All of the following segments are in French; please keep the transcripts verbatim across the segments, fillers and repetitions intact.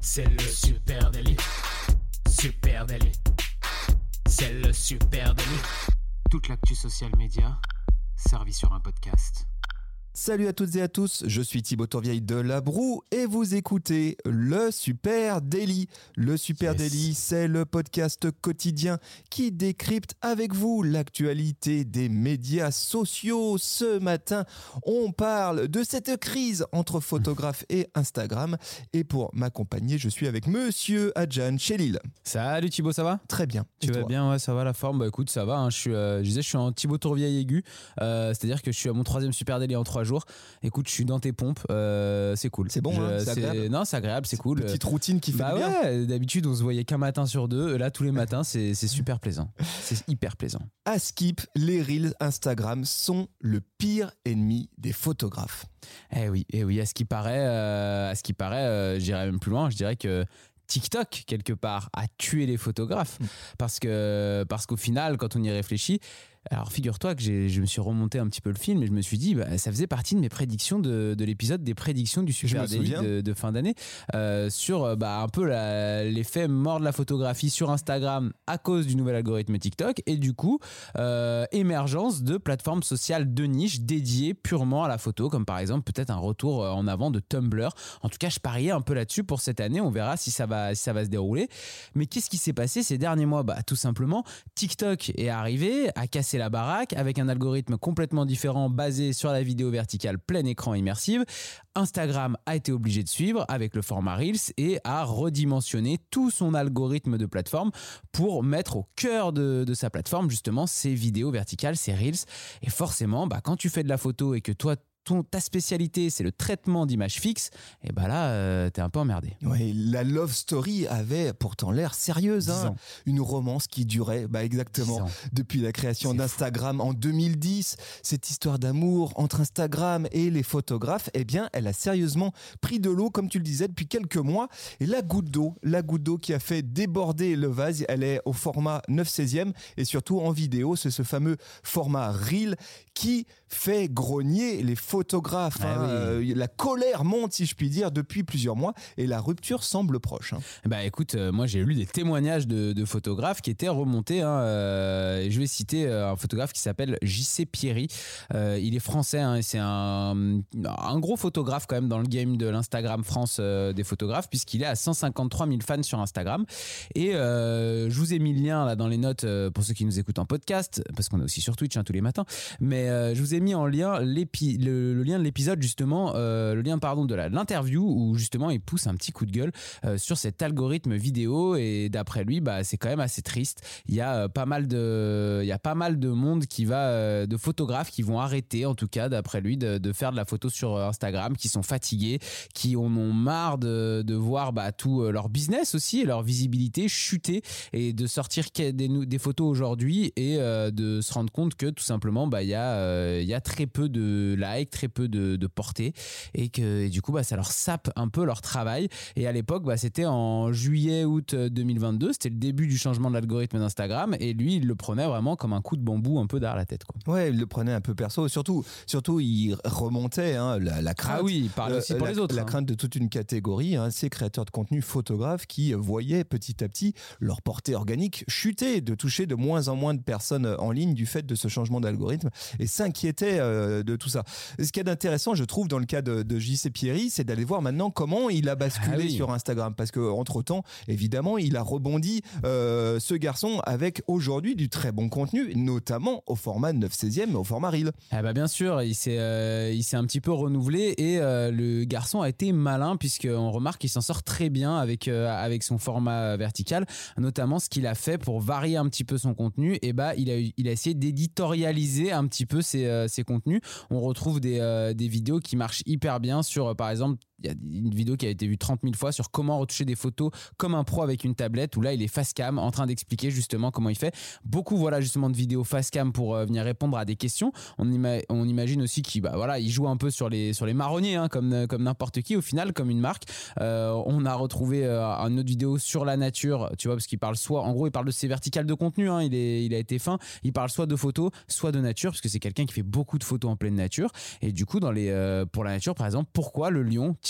C'est le super délit. Super délit. C'est le super délit. Toute l'actu social média servie sur un podcast. Salut à toutes et à tous, je suis Thibaut Tourvieille de La Broue et vous écoutez le Super Daily. Le Super yes. Daily, c'est le podcast quotidien qui décrypte avec vous l'actualité des médias sociaux. Ce matin, on parle de cette crise entre photographes et Instagram. Et pour m'accompagner, je suis avec Monsieur Adjan Chélil. Salut Thibaut, ça va ? Très bien. Tu vas bien ? Ouais, ça va la forme. Bah écoute, ça va. Hein. Je suis, euh, je disais, je suis en Thibaut Tourvieille aigu. Euh, c'est-à-dire que je suis à mon troisième Super Daily en trois jours. Écoute, je suis dans tes pompes, euh, c'est cool. C'est bon, je, hein, c'est, c'est agréable. Non, c'est agréable, c'est cool. Petite routine qui fait bah bien. Ouais, d'habitude, on se voyait qu'un matin sur deux. Là, tous les matins, c'est, c'est super plaisant. C'est hyper plaisant. À Skip, les Reels Instagram sont le pire ennemi des photographes. Eh oui, eh oui, à ce qui paraît, euh, à ce qui paraît, euh, je dirais même plus loin, je dirais que TikTok, quelque part, a tué les photographes. Mmh. Parce que, parce qu'au final, quand on y réfléchit, alors figure-toi que j'ai, je me suis remonté un petit peu le film et je me suis dit, bah, ça faisait partie de mes prédictions de, de l'épisode des prédictions du Super Daily de, de fin d'année euh, sur bah, un peu la, l'effet mort de la photographie sur Instagram à cause du nouvel algorithme TikTok et du coup, euh, émergence de plateformes sociales de niche dédiées purement à la photo, comme par exemple peut-être un retour en avant de Tumblr. En tout cas, je pariais un peu là-dessus pour cette année. On verra si ça va, si ça va se dérouler. Mais qu'est-ce qui s'est passé ces derniers mois ? Bah, tout simplement, TikTok est arrivé à casser la baraque avec un algorithme complètement différent basé sur la vidéo verticale plein écran immersive. Instagram a été obligé de suivre avec le format Reels et a redimensionné tout son algorithme de plateforme pour mettre au cœur de, de sa plateforme justement ces vidéos verticales, ces Reels. Et forcément, bah, quand tu fais de la photo et que toi, Ton, ta spécialité, c'est le traitement d'images fixes, et bah là, euh, t'es un peu emmerdé. Oui, la love story avait pourtant l'air sérieuse. Hein. Une romance qui durait bah exactement depuis la création c'est d'Instagram fou. En deux mille dix. Cette histoire d'amour entre Instagram et les photographes, eh bien, elle a sérieusement pris de l'eau, comme tu le disais, depuis quelques mois. Et la goutte d'eau, la goutte d'eau qui a fait déborder le vase, elle est au format neuf seizième et surtout en vidéo. C'est ce fameux format Reel qui fait grogner les photographes. Ah hein. oui. euh, la colère monte, si je puis dire, depuis plusieurs mois et la rupture semble proche. Hein. Bah écoute, euh, moi j'ai lu des témoignages de, de photographes qui étaient remontés. Hein, euh, je vais citer euh, un photographe qui s'appelle J C Pierry. Euh, il est français hein, et c'est un, un gros photographe quand même dans le game de l'Instagram France euh, des photographes puisqu'il est à cent cinquante-trois mille fans sur Instagram. Et euh, je vous ai mis le lien là dans les notes euh, pour ceux qui nous écoutent en podcast parce qu'on est aussi sur Twitch hein, tous les matins. Mais euh, je vous ai mis en lien l'épi- le, le lien de l'épisode justement, euh, le lien pardon de la, l'interview où justement il pousse un petit coup de gueule euh, sur cet algorithme vidéo et d'après lui bah c'est quand même assez triste. Il y a euh, pas mal de, il y a pas mal de monde qui va, euh, de photographes qui vont arrêter en tout cas d'après lui de, de faire de la photo sur Instagram, qui sont fatigués, qui en ont marre de, de voir bah tout leur business aussi et leur visibilité chuter et de sortir des, des photos aujourd'hui et euh, de se rendre compte que tout simplement bah il y a euh, il y a très peu de likes, très peu de, de portée et que et du coup bah ça leur sape un peu leur travail. Et à l'époque bah c'était en juillet août deux mille vingt-deux, c'était le début du changement de l'algorithme d'Instagram et lui il le prenait vraiment comme un coup de bambou un peu derrière la tête quoi. Ouais, il le prenait un peu perso, surtout surtout il remontait hein, la, la crainte. Ah oui, il parlait aussi pour la, les autres. La hein. crainte de toute une catégorie, hein, ces créateurs de contenu photographes qui voyaient petit à petit leur portée organique chuter, de toucher de moins en moins de personnes en ligne du fait de ce changement d'algorithme et s'inquiétaient euh, de tout ça. Ce qui est intéressant, je trouve, dans le cas de, de J C Pierry, c'est d'aller voir maintenant comment il a basculé ah oui. sur Instagram. Parce qu'entre-temps, évidemment, il a rebondi euh, ce garçon avec aujourd'hui du très bon contenu, notamment au format neuf seizième, au format Reel. Ah bah bien sûr, il s'est, euh, il s'est un petit peu renouvelé et euh, le garçon a été malin puisqu'on remarque qu'il s'en sort très bien avec, euh, avec son format vertical, notamment ce qu'il a fait pour varier un petit peu son contenu. Et bah, il a, il a essayé d'éditorialiser un petit peu ses, euh, ses contenus. On retrouve des, euh, des vidéos qui marchent hyper bien sur, euh, par exemple, il y a une vidéo qui a été vue trente mille fois sur comment retoucher des photos comme un pro avec une tablette où là il est face cam en train d'expliquer justement comment il fait. Beaucoup voilà justement de vidéos face cam pour euh, venir répondre à des questions. On, ima- on imagine aussi qu'il bah, voilà, il joue un peu sur les, sur les marronniers hein, comme, comme n'importe qui au final, comme une marque. Euh, on a retrouvé euh, une autre vidéo sur la nature, tu vois, parce qu'il parle soit, en gros il parle de ses verticales de contenu, hein, il, est, il a été fin, il parle soit de photos, soit de nature parce que c'est quelqu'un qui fait beaucoup de photos en pleine nature et du coup dans les, euh, pour la nature par exemple, pourquoi le lion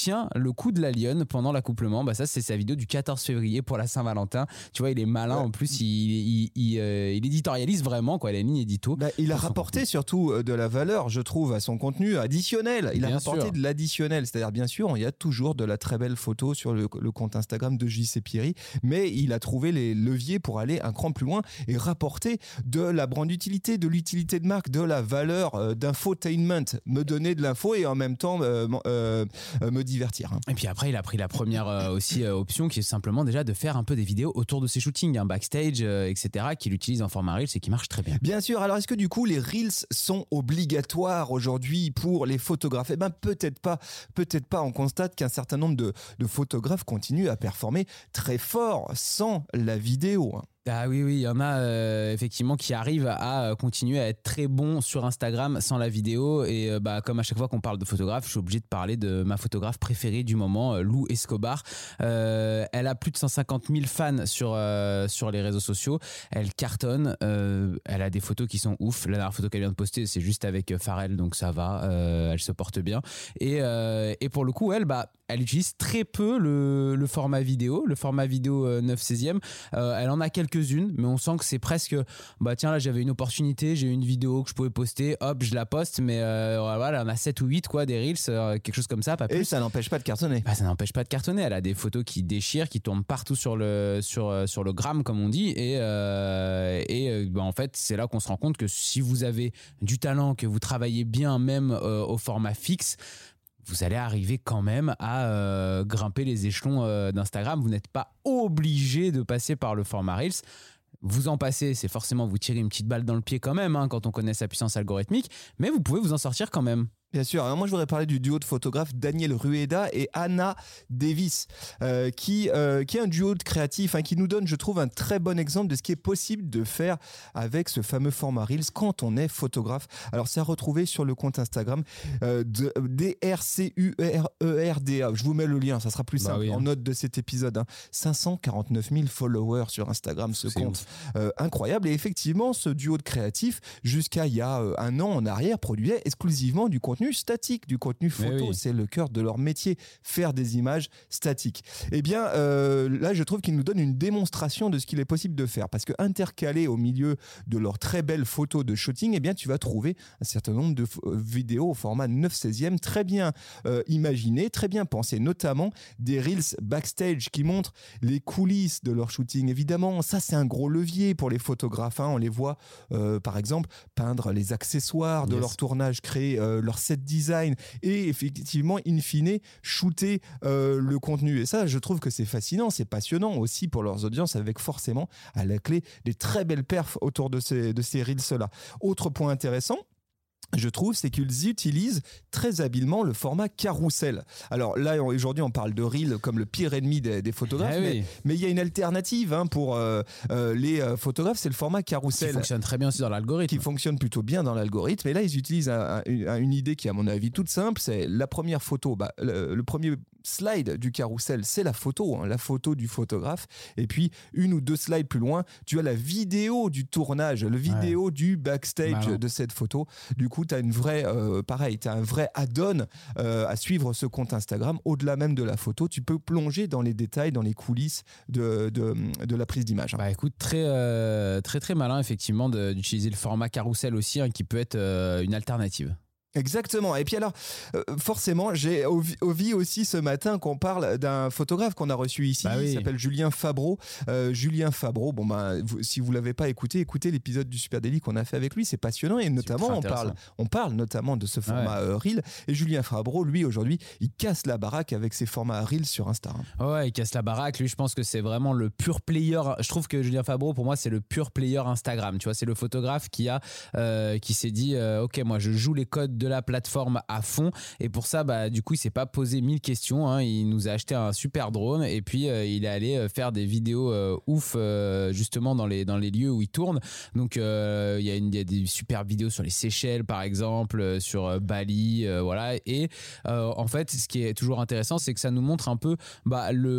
tient le cou de la lionne pendant l'accouplement. Bah ça, c'est sa vidéo du quatorze février pour la Saint-Valentin. Tu vois, il est malin. Ouais. En plus, il, il, il, euh, il éditorialise vraiment, quoi. Il a une ligne édito. Bah, il a rapporté surtout de la valeur, je trouve, à son contenu additionnel. Il bien a rapporté sûr. de l'additionnel. C'est-à-dire, bien sûr, il y a toujours de la très belle photo sur le, le compte Instagram de J C Pierry, mais il a trouvé les leviers pour aller un cran plus loin et rapporter de la brand utilité, de l'utilité de marque, de la valeur euh, d'infotainment, me donner de l'info et en même temps euh, euh, euh, me divertir. Et puis après, il a pris la première euh, aussi euh, option qui est simplement déjà de faire un peu des vidéos autour de ses shootings, hein, backstage, euh, et cetera, qu'il utilise en format Reels et qui marche très bien. Bien sûr. Alors, est-ce que du coup, les Reels sont obligatoires aujourd'hui pour les photographes ? Eh bien, peut-être pas. Peut-être pas. On constate qu'un certain nombre de, de photographes continuent à performer très fort sans la vidéo. Ah oui, oui, il y en a euh, effectivement qui arrivent à continuer à être très bons sur Instagram sans la vidéo. Et euh, bah, comme à chaque fois qu'on parle de photographe, je suis obligé de parler de ma photographe préférée du moment, euh, Lou Escobar. Euh, elle a plus de cent cinquante mille fans sur, euh, sur les réseaux sociaux. Elle cartonne. Euh, elle a des photos qui sont ouf. La dernière photo qu'elle vient de poster, c'est juste avec Pharrell, donc ça va. Euh, elle se porte bien. Et, euh, et pour le coup, elle, bah, elle utilise très peu le, le format vidéo, le format vidéo euh, neuf seizième. Euh, elle en a quelques unes, mais on sent que c'est presque bah tiens là j'avais une opportunité, j'ai une vidéo que je pouvais poster, hop je la poste, mais euh, voilà, on a sept ou huit quoi, des reels, euh, quelque chose comme ça, pas plus. Et ça n'empêche pas de cartonner. Bah, ça n'empêche pas de cartonner. Elle a des photos qui déchirent, qui tournent partout sur le sur sur le gramme comme on dit, et euh, et bah, en fait c'est là qu'on se rend compte que si vous avez du talent, que vous travaillez bien même euh, au format fixe, vous allez arriver quand même à euh, grimper les échelons euh, d'Instagram. Vous n'êtes pas obligé de passer par le format Reels. Vous en passez, c'est forcément vous tirer une petite balle dans le pied quand même, hein, quand on connaît sa puissance algorithmique, mais vous pouvez vous en sortir quand même. Bien sûr. Alors moi, je voudrais parler du duo de photographes Daniel Rueda et Anna Davis, euh, qui, euh, qui est un duo de créatifs, hein, qui nous donne, je trouve, un très bon exemple de ce qui est possible de faire avec ce fameux format Reels quand on est photographe. Alors, c'est à retrouver sur le compte Instagram euh, de D R C U R E R D A. Je vous mets le lien, ça sera plus simple, bah oui, hein. En note de cet épisode. Hein. cinq cent quarante-neuf mille followers sur Instagram, ce c'est compte. Euh, incroyable. Et effectivement, ce duo de créatifs, jusqu'à il y a euh, un an en arrière, produisait exclusivement du contenu statique, du contenu photo. Oui. C'est le cœur de leur métier, faire des images statiques. Eh bien, euh, là, je trouve qu'ils nous donnent une démonstration de ce qu'il est possible de faire, parce que intercalé au milieu de leurs très belles photos de shooting, eh bien, tu vas trouver un certain nombre de f- vidéos au format neuf seizième, très bien euh, imaginées, très bien pensées, notamment des reels backstage qui montrent les coulisses de leur shooting. Évidemment, ça, c'est un gros levier pour les photographes. Hein. On les voit, euh, par exemple, peindre les accessoires de yes. leur tournage, créer euh, leur set design et effectivement, in fine, shooter euh, le contenu. Et ça, je trouve que c'est fascinant, c'est passionnant aussi pour leurs audiences, avec forcément à la clé des très belles perfs autour de ces, de ces reels-là. Autre point intéressant, je trouve, c'est qu'ils utilisent très habilement le format carrousel. Alors là, aujourd'hui, on parle de Reel comme le pire ennemi des, des photographes, eh oui. mais, mais il y a une alternative hein, pour euh, euh, les euh, photographes, c'est le format carrousel. Qui fonctionne très bien aussi dans l'algorithme. Qui fonctionne plutôt bien dans l'algorithme. Et là, ils utilisent un, un, une idée qui, à mon avis, toute simple. C'est la première photo, bah, le, le premier slide du carrousel, c'est la photo, hein, la photo du photographe. Et puis, une ou deux slides plus loin, tu as la vidéo du tournage, le vidéo ouais. du backstage Malin. de cette photo. Du coup, tu as une vraie, euh, pareil, tu as un vrai add-on euh, à suivre ce compte Instagram. Au-delà même de la photo, tu peux plonger dans les détails, dans les coulisses de, de, de la prise d'image. Hein. Bah écoute, très, euh, très, très malin, effectivement, de, d'utiliser le format carrousel aussi, hein, qui peut être euh, une alternative. Exactement. Et puis alors, euh, forcément, j'ai envie aussi ce matin qu'on parle d'un photographe qu'on a reçu ici. Bah oui. Il s'appelle Julien Fabreau. Euh, Julien Fabreau, bon bah, vous, si vous l'avez pas écouté, écoutez l'épisode du Super Daily qu'on a fait avec lui. C'est passionnant et notamment on parle, on parle notamment de ce format ouais. euh, Reel. Et Julien Fabreau, lui aujourd'hui, il casse la baraque avec ses formats Reel sur Insta. Ouais, il casse la baraque. Lui, je pense que c'est vraiment le pur player. Je trouve que Julien Fabreau, pour moi, c'est le pur player Instagram. Tu vois, c'est le photographe qui a, euh, qui s'est dit, euh, ok, moi, je joue les codes de la plateforme à fond, et pour ça bah du coup il s'est pas posé mille questions, hein. Il nous a acheté un super drone et puis euh, il est allé faire des vidéos euh, ouf euh, justement dans les dans les lieux où il tourne. Donc euh, il y a une il y a des super vidéos sur les Seychelles par exemple, euh, sur euh, Bali, euh, voilà. Et euh, en fait ce qui est toujours intéressant, c'est que ça nous montre un peu bah le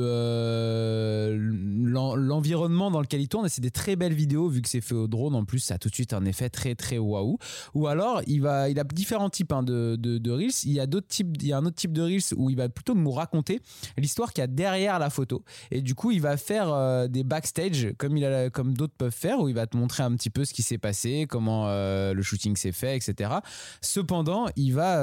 euh, l'en, l'environnement dans lequel il tourne, et c'est des très belles vidéos vu que c'est fait au drone. En plus ça a tout de suite un effet très très waouh. Ou alors il va il a différents type hein, de, de, de Reels. Il y a d'autres types, il y a un autre type de Reels où il va plutôt nous raconter l'histoire qu'il y a derrière la photo. Et du coup, il va faire euh, des backstage comme, il a, comme d'autres peuvent faire, où il va te montrer un petit peu ce qui s'est passé, comment euh, le shooting s'est fait, et cetera. Cependant, il va,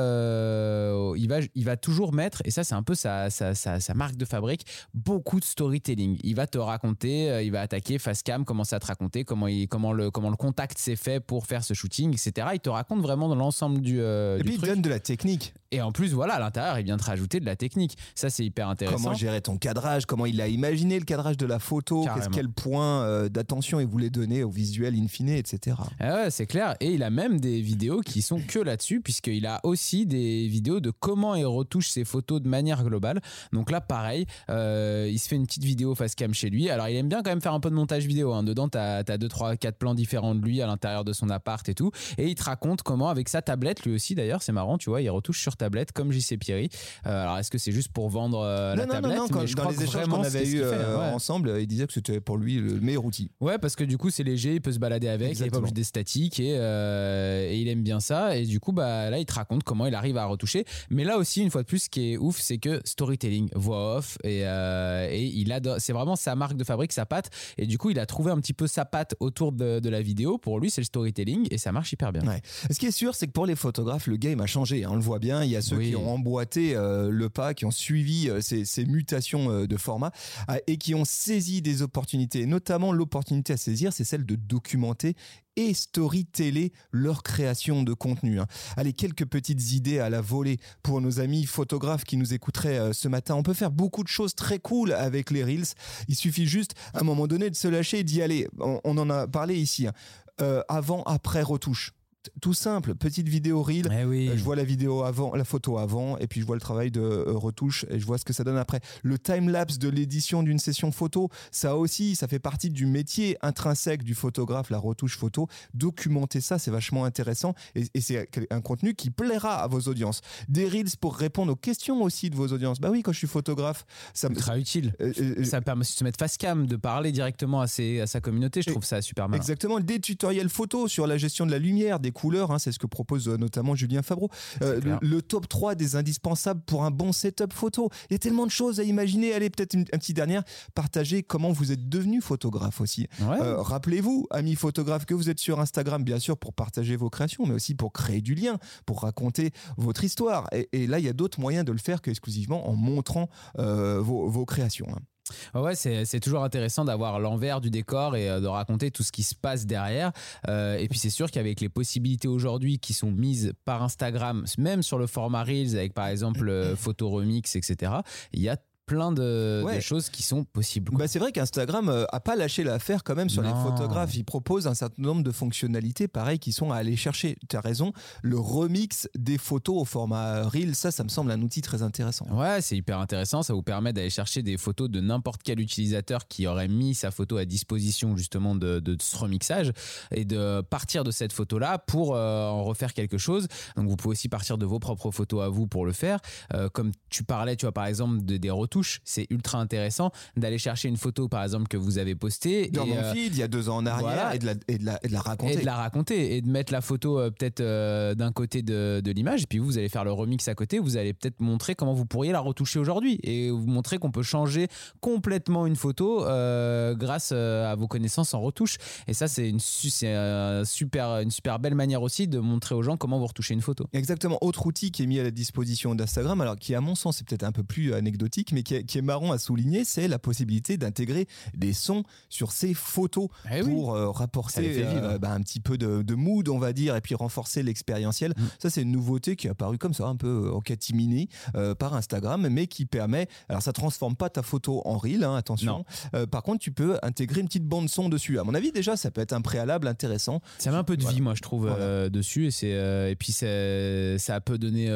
euh, il va, il va toujours mettre, et ça c'est un peu sa, sa, sa, sa marque de fabrique, beaucoup de storytelling. Il va te raconter, euh, il va attaquer face cam, commencer à te raconter comment, il, comment, le, comment le contact s'est fait pour faire ce shooting, et cetera. Il te raconte vraiment dans l'ensemble du euh, Et du puis truc. il donne de la technique. Et en plus, voilà, à l'intérieur, il vient te rajouter de la technique. Ça, c'est hyper intéressant. Comment gérer ton cadrage, comment il a imaginé le cadrage de la photo, qu'est-ce, quel point euh, d'attention il voulait donner au visuel in fine, et cetera. Ah ouais, c'est clair. Et il a même des vidéos qui sont que là-dessus, puisqu'il a aussi des vidéos de comment il retouche ses photos de manière globale. Donc là, pareil, euh, il se fait une petite vidéo face cam chez lui. Alors, il aime bien quand même faire un peu de montage vidéo. Hein. Dedans, tu as deux, trois, quatre plans différents de lui à l'intérieur de son appart et tout. Et il te raconte comment, avec sa tablette, lui aussi d'ailleurs, c'est marrant, tu vois, il retouche sur tablette comme J C Pierry. Euh, alors, est-ce que c'est juste pour vendre euh, non, la non, tablette? Non, non, quand, dans les échanges qu'on avait eu euh, ouais. ensemble, il disait que c'était pour lui le meilleur outil. Ouais, parce que du coup, c'est léger, il peut se balader avec, Exactement. Il n'est pas obligé d'être statique et, euh, et il aime bien ça. Et du coup, bah, là, il te raconte comment il arrive à retoucher. Mais là aussi, une fois de plus, ce qui est ouf, c'est que storytelling, voix off, et, euh, et il adore, c'est vraiment sa marque de fabrique, sa patte. Et du coup, il a trouvé un petit peu sa patte autour de, de la vidéo. Pour lui, c'est le storytelling et ça marche hyper bien. Ouais. Ce qui est sûr, c'est que pour les photographes, le game a changé. Hein, on le voit bien. Il y a ceux oui. qui ont emboîté euh, le pas, qui ont suivi euh, ces, ces mutations euh, de format euh, et qui ont saisi des opportunités. Notamment, l'opportunité à saisir, c'est celle de documenter et storyteller leur création de contenu. Hein. Allez, quelques petites idées à la volée pour nos amis photographes qui nous écouteraient euh, ce matin. On peut faire beaucoup de choses très cool avec les Reels. Il suffit juste, à un moment donné, de se lâcher et d'y aller. On, on en a parlé ici. Hein. Euh, avant, après, retouche. Tout simple, petite vidéo reel, eh oui. euh, je vois la vidéo avant, la photo avant, et puis je vois le travail de euh, retouche et je vois ce que ça donne après. Le time-lapse de l'édition d'une session photo, ça aussi, ça fait partie du métier intrinsèque du photographe, la retouche photo. Documenter ça, c'est vachement intéressant et, et c'est un contenu qui plaira à vos audiences. Des reels pour répondre aux questions aussi de vos audiences. Bah oui, quand je suis photographe, ça me très utile. Euh, euh, ça permet de se mettre face cam, de parler directement à, ses, à sa communauté. Je trouve ça super malin. Exactement, des tutoriels photo sur la gestion de la lumière, des couleurs, hein, c'est ce que propose euh, notamment Julien Favreau. Euh, le, le top trois des indispensables pour un bon setup photo. Il y a tellement de choses à imaginer. Allez, peut-être une, un petit dernier. Partagez comment vous êtes devenu photographe aussi. Ouais. Euh, rappelez-vous, amis photographes, que vous êtes sur Instagram, bien sûr, pour partager vos créations, mais aussi pour créer du lien, pour raconter votre histoire. Et, et là, il y a d'autres moyens de le faire qu'exclusivement en montrant euh, vos, vos créations. Hein. Ouais, c'est, c'est toujours intéressant d'avoir l'envers du décor et euh, de raconter tout ce qui se passe derrière. Euh, et puis c'est sûr qu'avec les possibilités aujourd'hui qui sont mises par Instagram, même sur le format Reels, avec par exemple euh, photo remix, et cetera, il y a plein de, ouais. de choses qui sont possibles. Bah c'est vrai qu'Instagram euh, a pas lâché l'affaire quand même sur non. les photographes. Il propose un certain nombre de fonctionnalités, pareil, qui sont à aller chercher. Tu as raison, le remix des photos au format Reel, ça, ça me semble un outil très intéressant. Ouais, c'est hyper intéressant. Ça vous permet d'aller chercher des photos de n'importe quel utilisateur qui aurait mis sa photo à disposition justement de, de ce remixage et de partir de cette photo-là pour euh, en refaire quelque chose. Donc vous pouvez aussi partir de vos propres photos à vous pour le faire. Euh, comme tu parlais, tu vois, par exemple, de, des retouches. C'est ultra intéressant d'aller chercher une photo par exemple que vous avez postée dans et, mon euh, feed il y a deux ans en arrière voilà. et, de la, et, de la, et de la raconter et de la raconter et de mettre la photo euh, peut-être euh, d'un côté de, de l'image et puis vous, vous allez faire le remix à côté, vous allez peut-être montrer comment vous pourriez la retoucher aujourd'hui et vous montrer qu'on peut changer complètement une photo euh, grâce euh, à vos connaissances en retouche et ça c'est, une, c'est euh, super, une super belle manière aussi de montrer aux gens comment vous retouchez une photo. Exactement, autre outil qui est mis à la disposition d'Instagram, alors qui à mon sens c'est peut-être un peu plus anecdotique mais qui est, qui est marrant à souligner, c'est la possibilité d'intégrer des sons sur ces photos eh pour oui. euh, rapporter euh, bah, un petit peu de, de mood, on va dire, et puis renforcer l'expérientiel. Mmh. Ça, c'est une nouveauté qui est apparue comme ça, un peu en catimini euh, par Instagram, mais qui permet, alors ça transforme pas ta photo en reel, hein, attention. Euh, par contre, tu peux intégrer une petite bande son dessus. À mon avis, déjà, ça peut être un préalable intéressant. Ça met un peu de voilà. vie, moi, je trouve, voilà. euh, dessus, et, c'est, euh, et puis c'est, ça peut donner aussi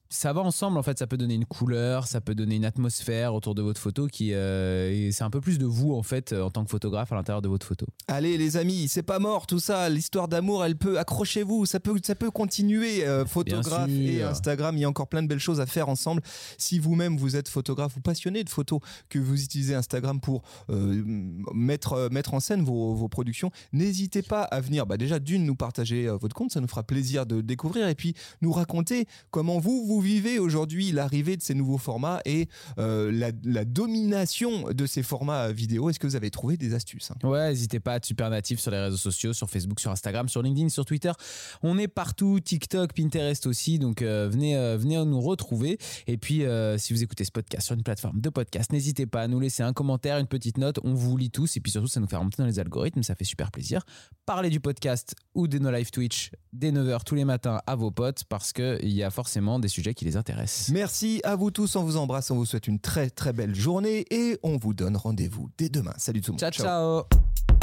ça va ensemble en fait, ça peut donner une couleur, ça peut donner une atmosphère autour de votre photo qui euh, et c'est un peu plus de vous en fait en tant que photographe à l'intérieur de votre photo. Allez les amis, c'est pas mort tout ça, l'histoire d'amour elle peut, accrochez-vous, ça peut, ça peut continuer, euh, photographe et Instagram, il y a encore plein de belles choses à faire ensemble. Si vous-même vous êtes photographe ou passionné de photos, que vous utilisez Instagram pour euh, mettre, mettre en scène vos, vos productions, n'hésitez pas à venir bah déjà d'une nous partager euh, votre compte, ça nous fera plaisir de découvrir et puis nous raconter comment vous, vous vivez aujourd'hui l'arrivée de ces nouveaux formats et euh, la, la domination de ces formats vidéo. Est-ce que vous avez trouvé des astuces, hein? Ouais, n'hésitez pas à être super natif sur les réseaux sociaux, sur Facebook, sur Instagram, sur LinkedIn, sur Twitter. On est partout, TikTok, Pinterest aussi. Donc euh, venez, euh, venez nous retrouver. Et puis euh, si vous écoutez ce podcast sur une plateforme de podcast, n'hésitez pas à nous laisser un commentaire, une petite note. On vous lit tous et puis surtout ça nous fait remonter dans les algorithmes. Ça fait super plaisir. Parlez du podcast ou de nos live Twitch dès neuf heures tous les matins à vos potes parce qu'il y a forcément des sujets qui les intéressent. Merci à vous tous, on vous embrasse, on vous souhaite une très très belle journée et on vous donne rendez-vous dès demain. Salut tout le monde. Ciao ciao, ciao.